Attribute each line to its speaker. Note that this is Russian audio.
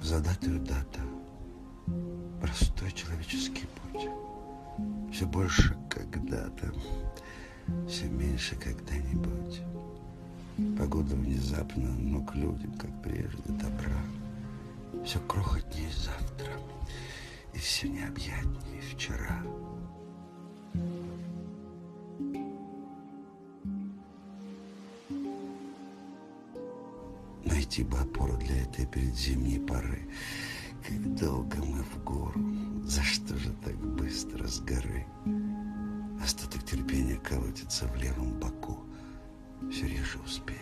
Speaker 1: задатую дату. Простой человеческий путь. Все больше когда-то, все меньше когда-нибудь. Погода внезапно, но к людям, как прежде, добра. Все крохотнее завтра, и все необъятнее вчера. Найти бы опору для этой предзимней поры. Как долго мы в гору, за что же так быстро с горы? Остаток терпения колотится в левом боку. Все реже успею.